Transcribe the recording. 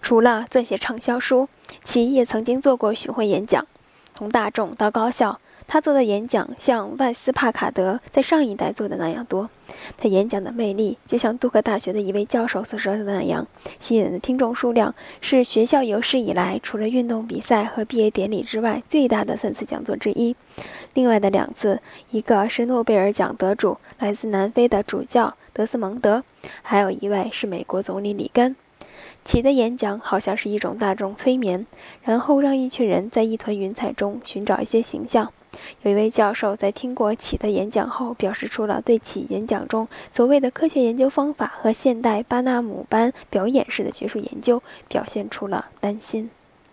除了撰写畅销书，其也曾经做过巡回演讲，从大众到高校。他做的演讲像万斯帕卡德在上一代做的那样多，他演讲的魅力就像杜克大学的一位教授所说的那样，吸引的听众数量是学校有史以来除了运动比赛和毕业典礼之外最大的3次讲座之一。另外的2次，一个是诺贝尔奖得主来自南非的主教德斯蒙德，还有一位是美国总理里根。启的演讲好像是一种大众催眠，然后让一群人在一团云彩中寻找一些形象。有一位教授在听过启的演讲后，表示出了对启演讲中所谓的科学研究方法和现代巴纳姆班表演式的学术研究表现出了担心。